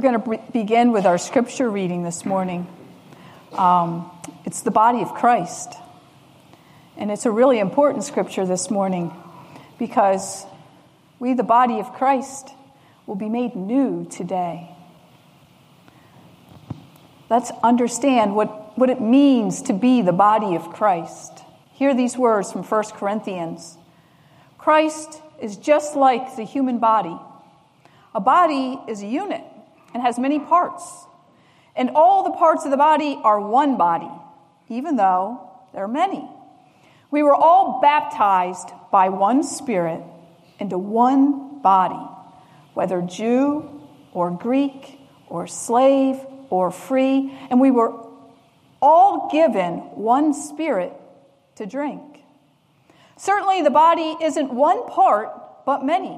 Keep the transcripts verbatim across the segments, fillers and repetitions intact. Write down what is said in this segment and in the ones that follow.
We're going to be- begin with our scripture reading this morning. Um, it's the body of Christ. And it's a really important scripture this morning because we, the body of Christ, will be made new today. Let's understand what, what it means to be the body of Christ. Hear these words from First Corinthians. Christ is just like the human body. A body is a unit and has many parts. And all the parts of the body are one body, even though there are many. We were all baptized by one Spirit into one body, whether Jew or Greek or slave or free, and we were all given one Spirit to drink. Certainly the body isn't one part, but many.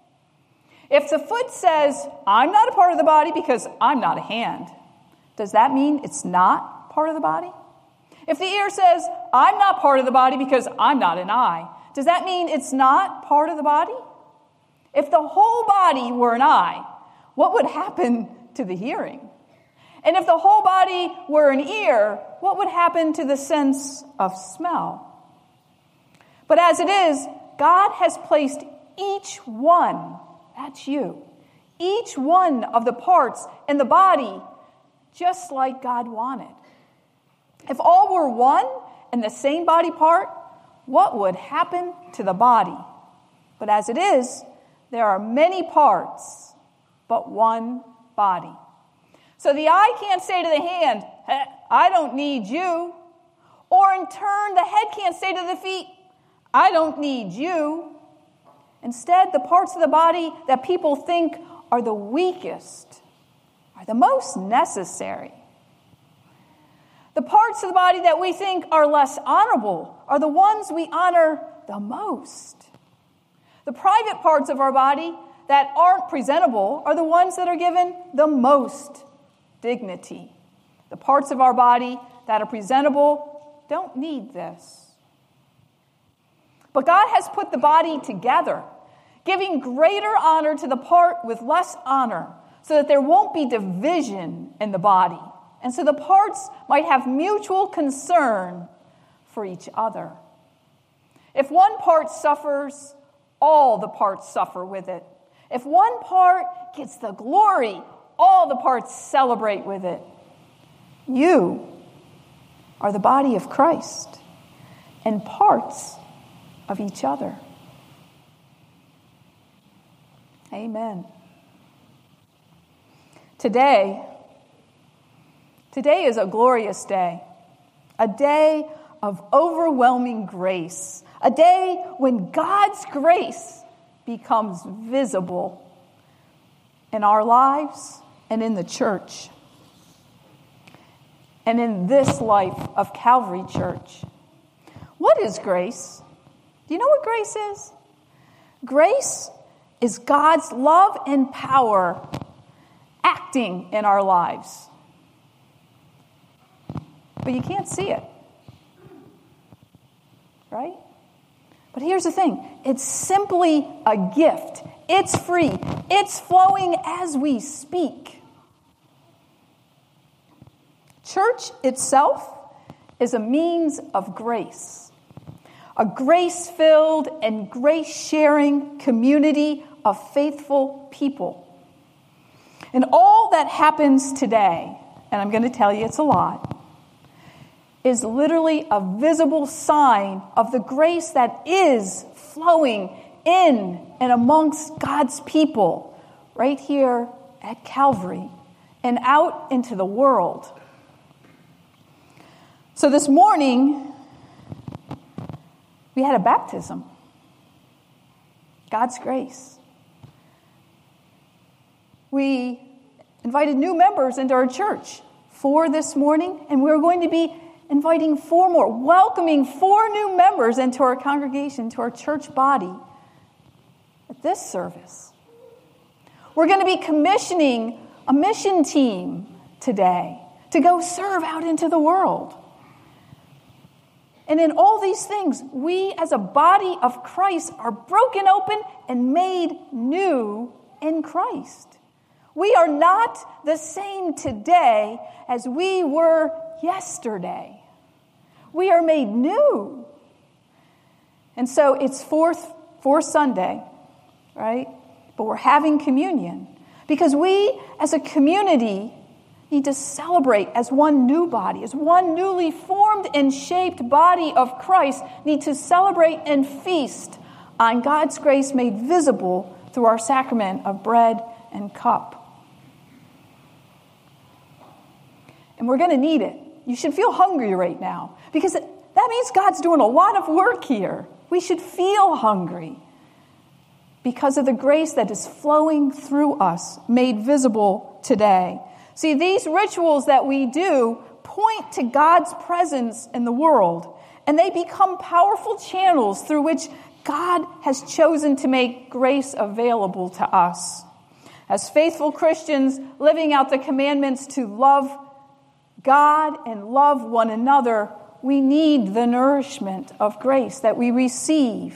If the foot says, I'm not a part of the body because I'm not a hand, does that mean it's not part of the body? If the ear says, I'm not part of the body because I'm not an eye, does that mean it's not part of the body? If the whole body were an eye, what would happen to the hearing? And if the whole body were an ear, what would happen to the sense of smell? But as it is, God has placed each one, that's you, each one of the parts in the body just like God wanted. If all were one and the same body part, what would happen to the body? But as it is, there are many parts, but one body. So the eye can't say to the hand, I don't need you. Or in turn, the head can't say to the feet, I don't need you. Instead, the parts of the body that people think are the weakest are the most necessary. The parts of the body that we think are less honorable are the ones we honor the most. The private parts of our body that aren't presentable are the ones that are given the most dignity. The parts of our body that are presentable don't need this. But God has put the body together, giving greater honor to the part with less honor, so that there won't be division in the body, and so the parts might have mutual concern for each other. If one part suffers, all the parts suffer with it. If one part gets the glory, all the parts celebrate with it. You are the body of Christ and parts of each other. Amen. Today, today is a glorious day, a day of overwhelming grace, a day when God's grace becomes visible in our lives and in the church and in this life of Calvary Church. What is grace? Do you know what grace is? Grace is God's love and power acting in our lives. But you can't see it. Right? But here's the thing. It's simply a gift. It's free. It's flowing as we speak. Church itself is a means of grace. A grace-filled and grace-sharing community of faithful people. And all that happens today, and I'm going to tell you it's a lot, is literally a visible sign of the grace that is flowing in and amongst God's people right here at Calvary and out into the world. So this morning, we had a baptism. God's grace. We invited new members into our church, four this morning, and we're going to be inviting four more, welcoming four new members into our congregation, to our church body at this service. We're going to be commissioning a mission team today to go serve out into the world. And in all these things, we as a body of Christ are broken open and made new in Christ. We are not the same today as we were yesterday. We are made new. And so it's fourth, fourth Sunday, right? But we're having communion because we as a community need to celebrate as one new body, as one newly formed and shaped body of Christ, need to celebrate and feast on God's grace made visible through our sacrament of bread and cup. And we're going to need it. You should feel hungry right now because that means God's doing a lot of work here. We should feel hungry because of the grace that is flowing through us, made visible today. See, these rituals that we do point to God's presence in the world, and they become powerful channels through which God has chosen to make grace available to us. As faithful Christians living out the commandments to love God and love one another, we need the nourishment of grace that we receive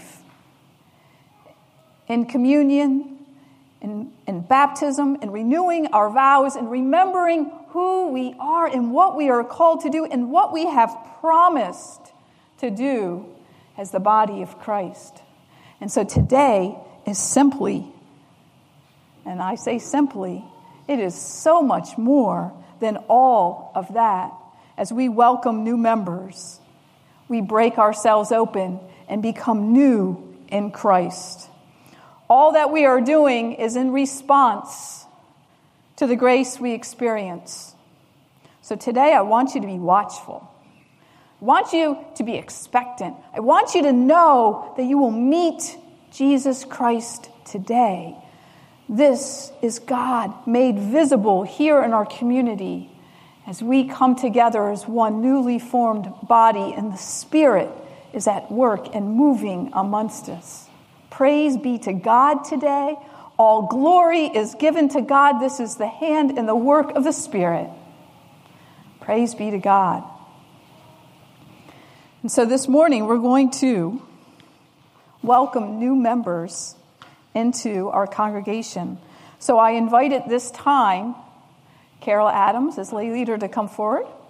in communion, in, in baptism, in renewing our vows, and remembering who we are and what we are called to do and what we have promised to do as the body of Christ. And so today is simply, and I say simply, it is so much more than all of that. As we welcome new members, we break ourselves open and become new in Christ. All that we are doing is in response to the grace we experience. So today I want you to be watchful. I want you to be expectant. I want you to know that you will meet Jesus Christ today. This is God made visible here in our community as we come together as one newly formed body, and the Spirit is at work and moving amongst us. Praise be to God today. All glory is given to God. This is the hand and the work of the Spirit. Praise be to God. And so this morning we're going to welcome new members into our congregation. So I invite at this time Carol Adams as lay leader to come forward.